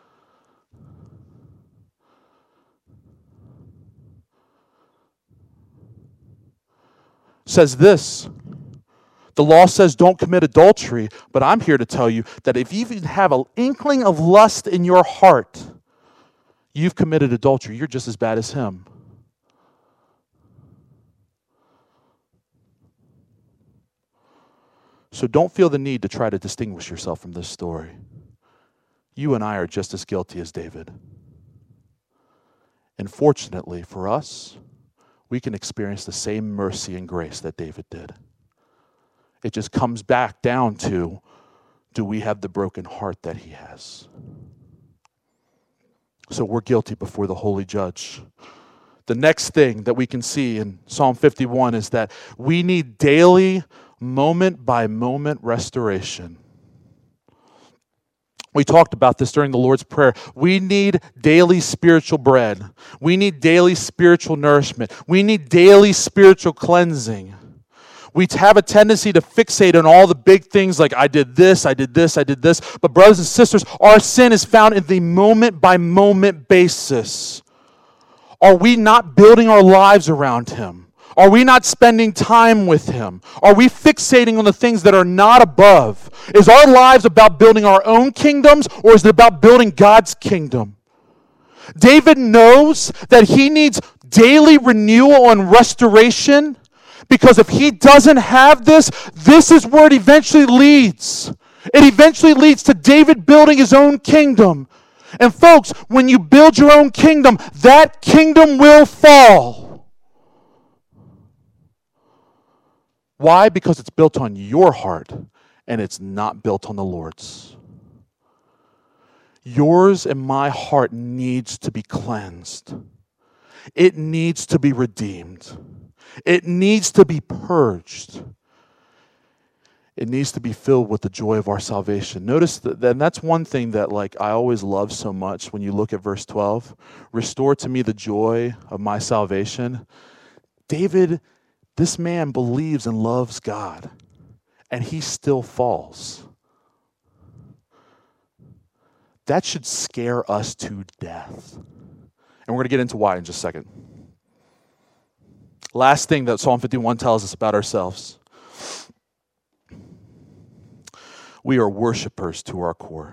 Says this, the law says don't commit adultery, but I'm here to tell you that if you even have an inkling of lust in your heart, you've committed adultery. You're just as bad as him. So don't feel the need to try to distinguish yourself from this story. You and I are just as guilty as David. And fortunately for us, we can experience the same mercy and grace that David did. It just comes back down to, do we have the broken heart that he has? So we're guilty before the holy judge. The next thing that we can see in Psalm fifty-one is that we need daily, moment-by-moment restoration. We talked about this during the Lord's Prayer. We need daily spiritual bread. We need daily spiritual nourishment. We need daily spiritual cleansing. We have a tendency to fixate on all the big things like I did this, I did this, I did this. But brothers and sisters, our sin is found in the moment-by-moment basis. Are we not building our lives around him? Are we not spending time with him? Are we fixating on the things that are not above? Is our lives about building our own kingdoms, or is it about building God's kingdom? David knows that he needs daily renewal and restoration, because if he doesn't have this, this is where it eventually leads. It eventually leads to David building his own kingdom. And folks, when you build your own kingdom, that kingdom will fall. Why? Because it's built on your heart and it's not built on the Lord's. Yours and my heart needs to be cleansed. It needs to be redeemed. It needs to be purged. It needs to be filled with the joy of our salvation. Notice that, and that's one thing that like I always love so much when you look at verse twelve. Restore to me the joy of my salvation. David, this man believes and loves God, and he still falls. That should scare us to death. And we're going to get into why in just a second. Last thing that Psalm fifty-one tells us about ourselves. We are worshipers to our core.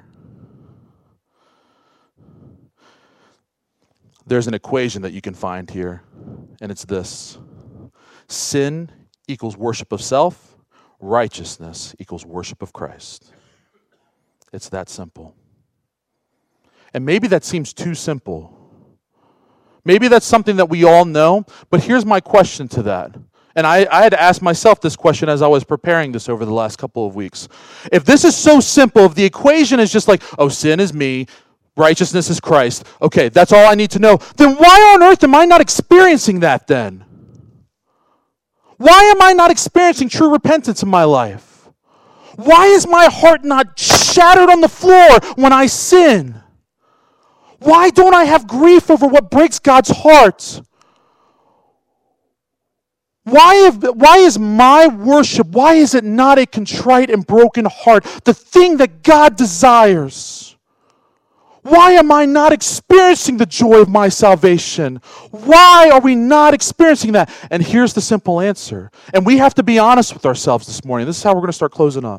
There's an equation that you can find here, and it's this. Sin equals worship of self. Righteousness equals worship of Christ. It's that simple. And maybe that seems too simple. Maybe that's something that we all know, but here's my question to that. And I, I had to ask myself this question as I was preparing this over the last couple of weeks. If this is so simple, if the equation is just like, oh, sin is me, righteousness is Christ, okay, that's all I need to know, then why on earth am I not experiencing that then? Why am I not experiencing true repentance in my life? Why is my heart not shattered on the floor when I sin? Why don't I have grief over what breaks God's heart? Why, have, why is my worship, why is it not a contrite and broken heart, the thing that God desires? Why am I not experiencing the joy of my salvation? Why are we not experiencing that? And here's the simple answer. And we have to be honest with ourselves this morning. This is how we're going to start closing up.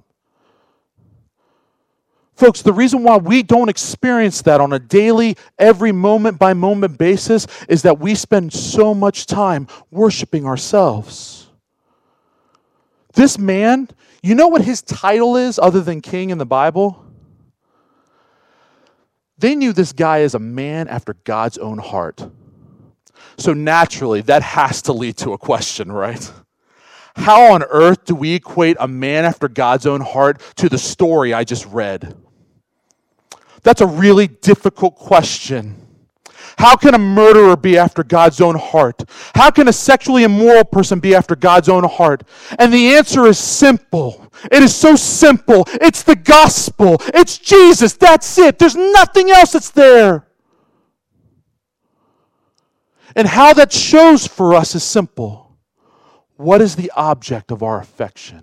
Folks, the reason why we don't experience that on a daily, every moment by moment basis is that we spend so much time worshiping ourselves. This man, you know what his title is other than king in the Bible? They knew this guy as a man after God's own heart. So naturally, that has to lead to a question, right? How on earth do we equate a man after God's own heart to the story I just read? That's a really difficult question. How can a murderer be after God's own heart? How can a sexually immoral person be after God's own heart? And the answer is simple. It is so simple. It's the gospel. It's Jesus. That's it. There's nothing else that's there. And how that shows for us is simple. What is the object of our affection?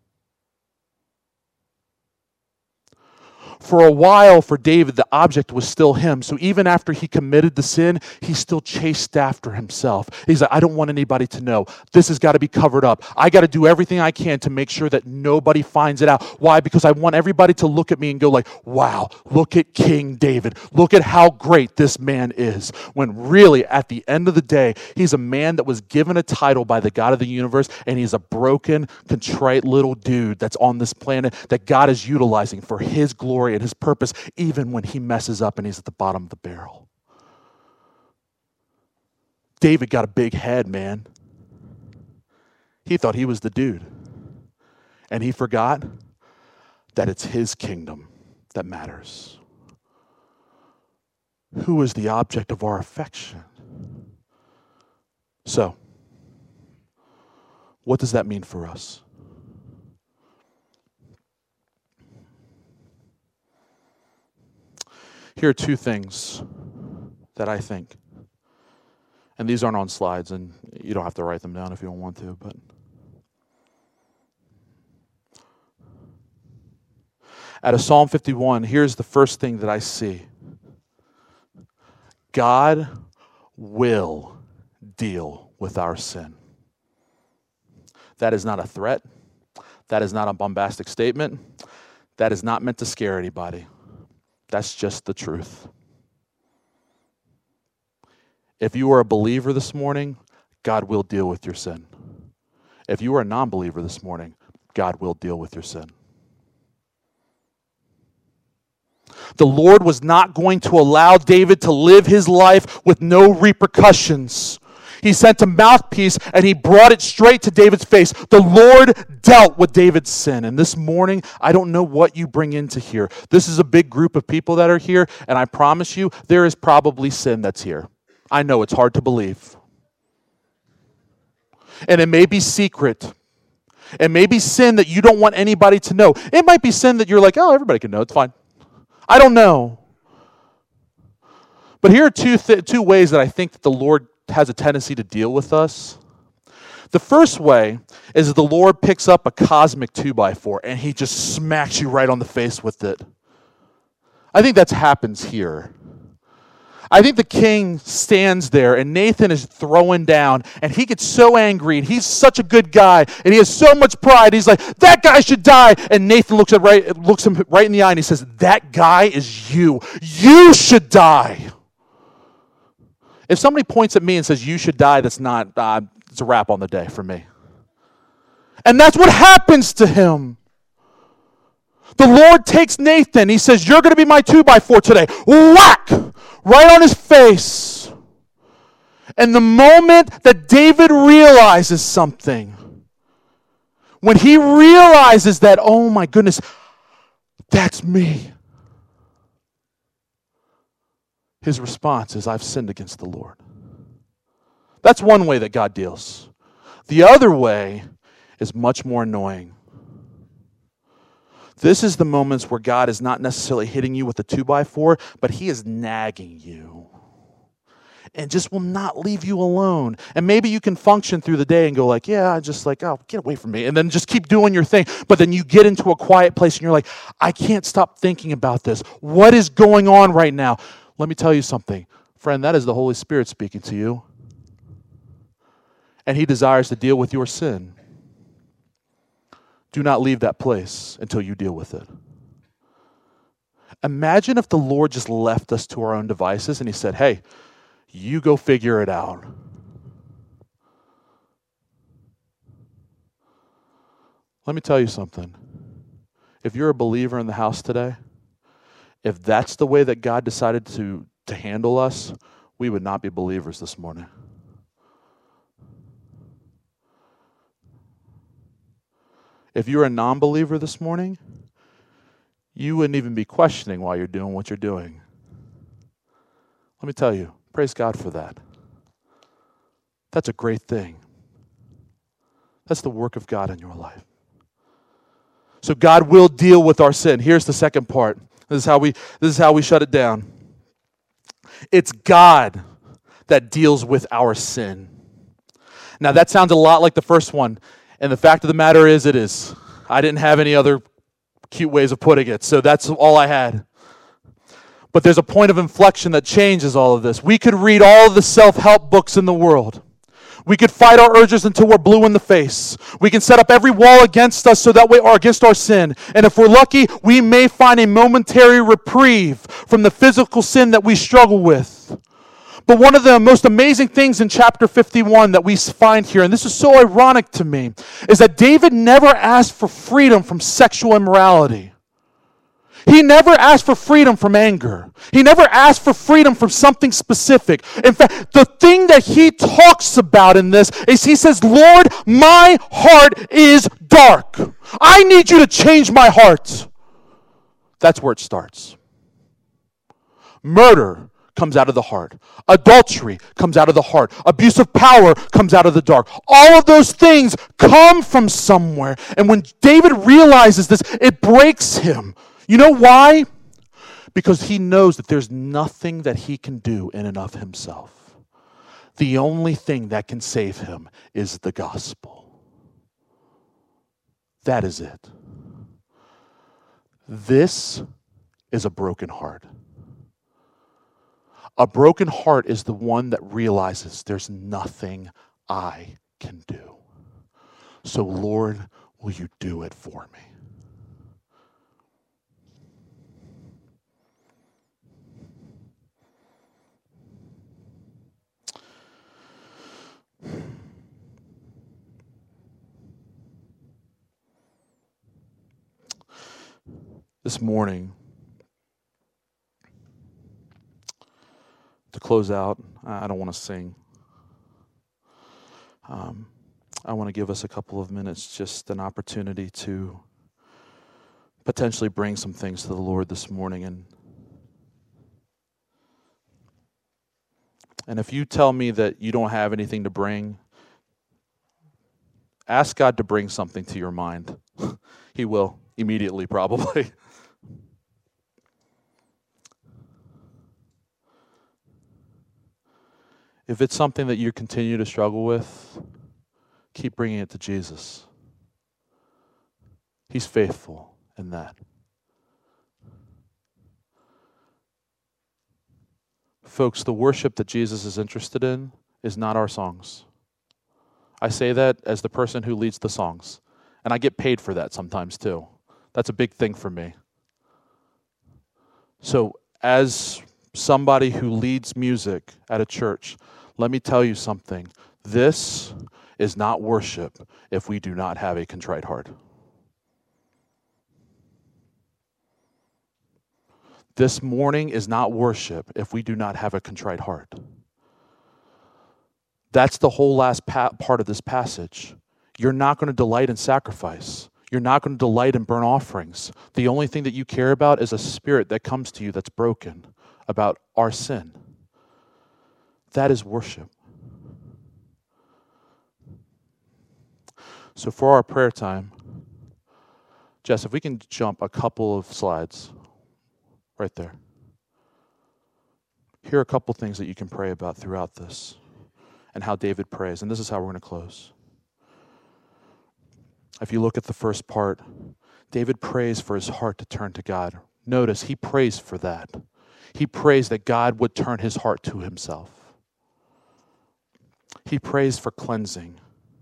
For a while, for David, the object was still him. So even after he committed the sin, he still chased after himself. He's like, I don't want anybody to know. This has got to be covered up. I got to do everything I can to make sure that nobody finds it out. Why? Because I want everybody to look at me and go like, wow, look at King David. Look at how great this man is. When really, at the end of the day, he's a man that was given a title by the God of the universe, and he's a broken, contrite little dude that's on this planet that God is utilizing for his glory and his purpose, even when he messes up and he's at the bottom of the barrel. David got a big head, man. He thought he was the dude. And he forgot that it's his kingdom that matters. Who is the object of our affection? So, what does that mean for us? Here are two things that I think, and these aren't on slides, and you don't have to write them down if you don't want to, but out of Psalm fifty-one, here's the first thing that I see. God will deal with our sin. That is not a threat. That is not a bombastic statement. That is not meant to scare anybody. That's just the truth. If you are a believer this morning, God will deal with your sin. If you are a non-believer this morning, God will deal with your sin. The Lord was not going to allow David to live his life with no repercussions. He sent a mouthpiece and he brought it straight to David's face. The Lord dealt with David's sin. And this morning, I don't know what you bring into here. This is a big group of people that are here, and I promise you, there is probably sin that's here. I know it's hard to believe. And it may be secret. It may be sin that you don't want anybody to know. It might be sin that you're like, oh, everybody can know. It's fine. I don't know. But here are two th- two ways that I think that the Lord has a tendency to deal with us. The first way is the Lord picks up a cosmic two by four and he just smacks you right on the face with it. I think that happens here. I think the king stands there and Nathan is throwing down and he gets so angry and he's such a good guy and he has so much pride. He's like, that guy should die. And Nathan looks at right, looks him right in the eye and he says, that guy is you. You should die. If somebody points at me and says, you should die, that's not, uh, it's a wrap on the day for me. And that's what happens to him. The Lord takes Nathan. He says, you're going to be my two by four today. Whack! Right on his face. And the moment that David realizes something, when he realizes that, oh my goodness, that's me. His response is, I've sinned against the Lord. That's one way that God deals. The other way is much more annoying. This is the moments where God is not necessarily hitting you with a two by four, but he is nagging you and just will not leave you alone. And maybe you can function through the day and go like, yeah, I just like, oh, get away from me. And then just keep doing your thing. But then you get into a quiet place and you're like, I can't stop thinking about this. What is going on right now? Let me tell you something. Friend, that is the Holy Spirit speaking to you. And he desires to deal with your sin. Do not leave that place until you deal with it. Imagine if the Lord just left us to our own devices and he said, hey, you go figure it out. Let me tell you something. If you're a believer in the house today, if that's the way that God decided to, to handle us, we would not be believers this morning. If you're a non-believer this morning, you wouldn't even be questioning why you're doing what you're doing. Let me tell you, praise God for that. That's a great thing. That's the work of God in your life. So God will deal with our sin. Here's the second part. This is how we, this is how we shut it down. It's God that deals with our sin. Now that sounds a lot like the first one. And the fact of the matter is, it is. I didn't have any other cute ways of putting it, so that's all I had. But there's a point of inflection that changes all of this. We could read all of the self-help books in the world. We could fight our urges until we're blue in the face. We can set up every wall against us so that way, or against our sin. And if we're lucky, we may find a momentary reprieve from the physical sin that we struggle with. But one of the most amazing things in chapter fifty-one that we find here, and this is so ironic to me, is that David never asked for freedom from sexual immorality. He never asked for freedom from anger. He never asked for freedom from something specific. In fact, the thing that he talks about in this is he says, Lord, my heart is dark. I need you to change my heart. That's where it starts. Murder comes out of the heart. Adultery comes out of the heart. Abuse of power comes out of the dark. All of those things come from somewhere. And when David realizes this, it breaks him. You know why? Because he knows that there's nothing that he can do in and of himself. The only thing that can save him is the gospel. That is it. This is a broken heart. A broken heart is the one that realizes there's nothing I can do. So, Lord, will you do it for me? This morning, to close out, I don't want to sing. Um, I want to give us a couple of minutes, just an opportunity to potentially bring some things to the Lord this morning. And and if you tell me that you don't have anything to bring, ask God to bring something to your mind. He will, immediately probably. If it's something that you continue to struggle with, keep bringing it to Jesus. He's faithful in that. Folks, the worship that Jesus is interested in is not our songs. I say that as the person who leads the songs, and I get paid for that sometimes too. That's a big thing for me. So as somebody who leads music at a church, let me tell you something. This is not worship if we do not have a contrite heart. This morning is not worship if we do not have a contrite heart. That's the whole last pa- part of this passage. You're not going to delight in sacrifice. You're not going to delight in burnt offerings. The only thing that you care about is a spirit that comes to you that's broken about our sin. That is worship. So for our prayer time, Jess, if we can jump a couple of slides right there. Here are a couple things that you can pray about throughout this and how David prays. And this is how we're going to close. If you look at the first part, David prays for his heart to turn to God. Notice, he prays for that. He prays that God would turn his heart to himself. He prays for cleansing.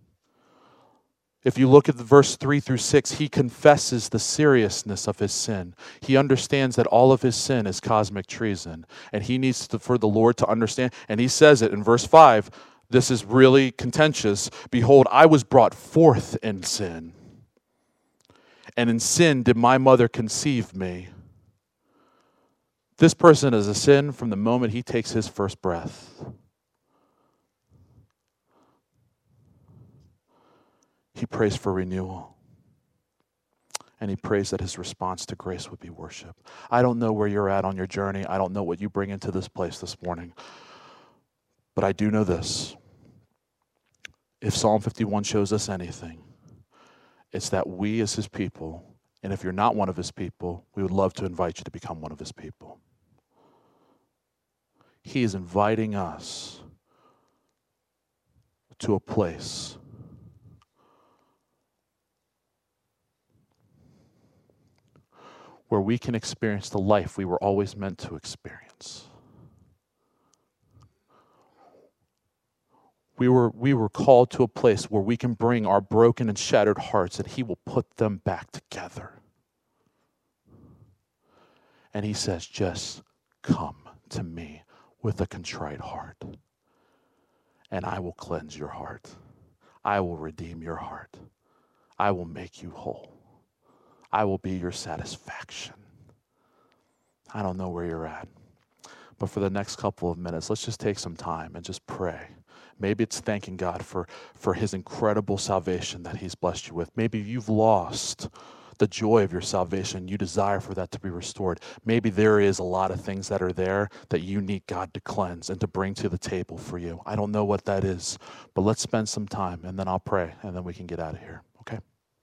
If you look at the verse three through six, he confesses the seriousness of his sin. He understands that all of his sin is cosmic treason, and he needs to, for the Lord to understand. And he says it in verse five. This is really contentious. Behold, I was brought forth in sin, and in sin did my mother conceive me. This person is a sin from the moment he takes his first breath. He prays for renewal. And he prays that his response to grace would be worship. I don't know where you're at on your journey. I don't know what you bring into this place this morning. But I do know this. If Psalm fifty-one shows us anything, it's that we as his people, and if you're not one of his people, we would love to invite you to become one of his people. He is inviting us to a place where we can experience the life we were always meant to experience. We were, we were called to a place where we can bring our broken and shattered hearts and he will put them back together. And he says, just come to me with a contrite heart, and I will cleanse your heart. I will redeem your heart. I will make you whole. I will be your satisfaction. I don't know where you're at, but for the next couple of minutes, let's just take some time and just pray. Maybe it's thanking God for, for his incredible salvation that he's blessed you with. Maybe you've lost the joy of your salvation. You desire for that to be restored. Maybe there is a lot of things that are there that you need God to cleanse and to bring to the table for you. I don't know what that is, but let's spend some time, and then I'll pray, and then we can get out of here, okay?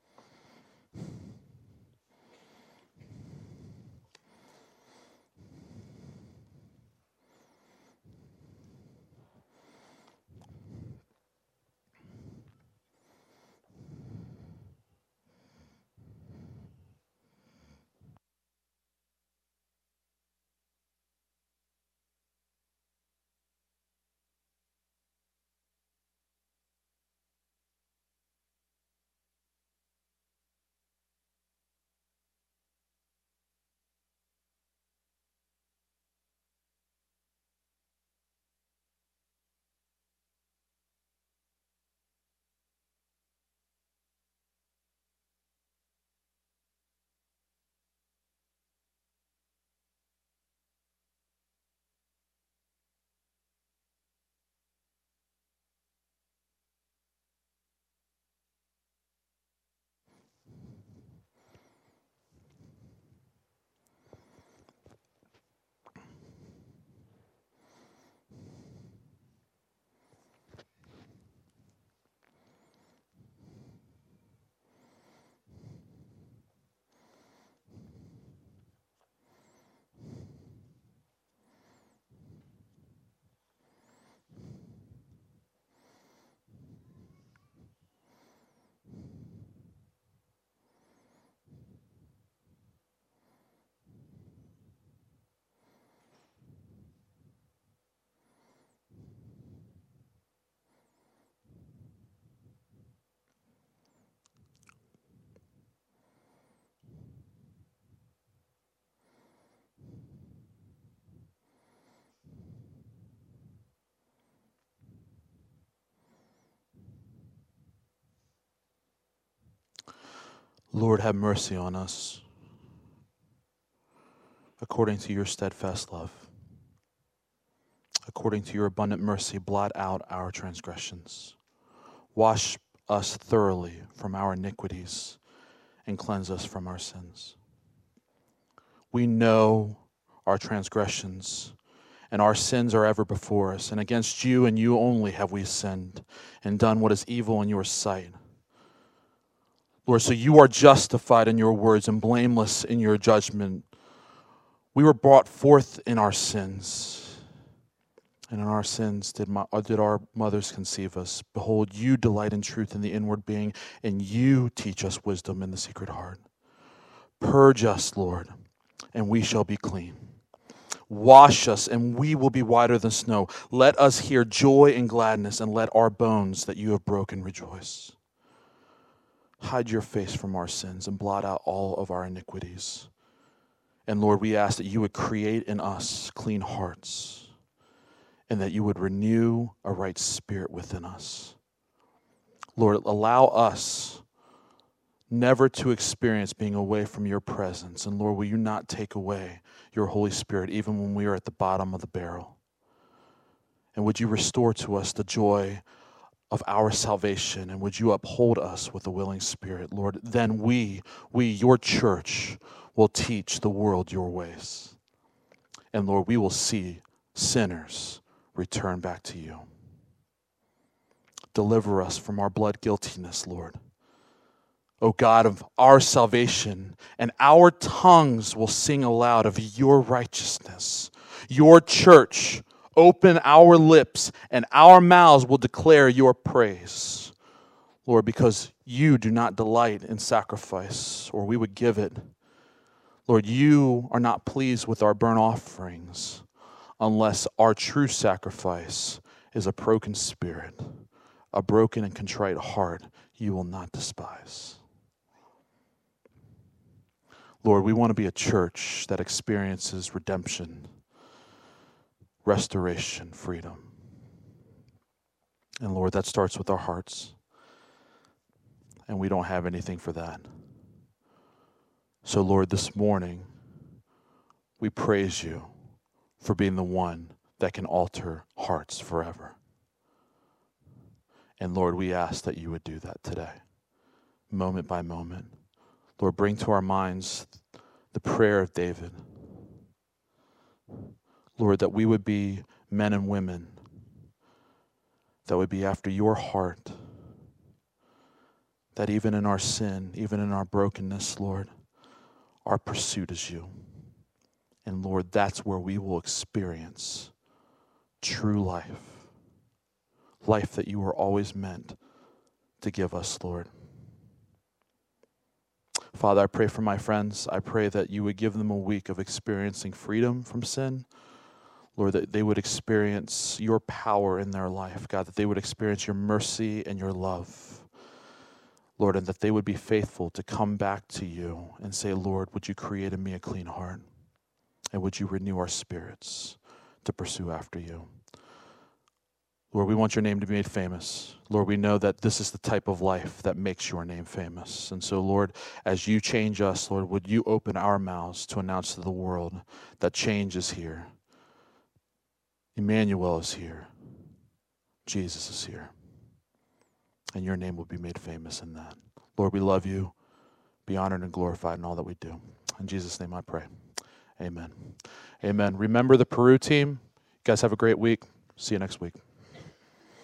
Lord, have mercy on us according to your steadfast love. According to your abundant mercy, blot out our transgressions. Wash us thoroughly from our iniquities and cleanse us from our sins. We know our transgressions, and our sins are ever before us. And against you and you only have we sinned and done what is evil in your sight. Lord, so you are justified in your words and blameless in your judgment. We were brought forth in our sins, and in our sins did, my, did our mothers conceive us. Behold, you delight in truth in the inward being, and you teach us wisdom in the secret heart. Purge us, Lord, and we shall be clean. Wash us, and we will be whiter than snow. Let us hear joy and gladness, and let our bones that you have broken rejoice. Hide your face from our sins and blot out all of our iniquities. And Lord, we ask that you would create in us clean hearts and that you would renew a right spirit within us. Lord, allow us never to experience being away from your presence. And Lord, will you not take away your Holy Spirit even when we are at the bottom of the barrel? And would you restore to us the joy of our salvation, and would you uphold us with a willing spirit, Lord? Then we, we, your church, will teach the world your ways. And Lord, we will see sinners return back to you. Deliver us from our blood guiltiness, Lord. O God of our salvation, and our tongues will sing aloud of your righteousness. Your church, open our lips, and our mouths will declare your praise. Lord, because you do not delight in sacrifice, or we would give it. Lord, you are not pleased with our burnt offerings unless our true sacrifice is a broken spirit, a broken and contrite heart you will not despise. Lord, we want to be a church that experiences redemption, restoration, freedom. And Lord, that starts with our hearts. And we don't have anything for that. So Lord, this morning, we praise you for being the one that can alter hearts forever. And Lord, we ask that you would do that today, moment by moment. Lord, bring to our minds the prayer of David. Lord, that we would be men and women that would be after your heart, that even in our sin, even in our brokenness, Lord, our pursuit is you. And Lord, that's where we will experience true life, life that you were always meant to give us, Lord. Father, I pray for my friends. I pray that you would give them a week of experiencing freedom from sin. Lord, that they would experience your power in their life. God, that they would experience your mercy and your love. Lord, and that they would be faithful to come back to you and say, Lord, would you create in me a clean heart? And would you renew our spirits to pursue after you? Lord, we want your name to be made famous. Lord, we know that this is the type of life that makes your name famous. And so, Lord, as you change us, Lord, would you open our mouths to announce to the world that change is here. Emmanuel is here. Jesus is here. And your name will be made famous in that. Lord, we love you. Be honored and glorified in all that we do. In Jesus' name I pray. Amen. Amen. Remember the Peru team. You guys have a great week. See you next week.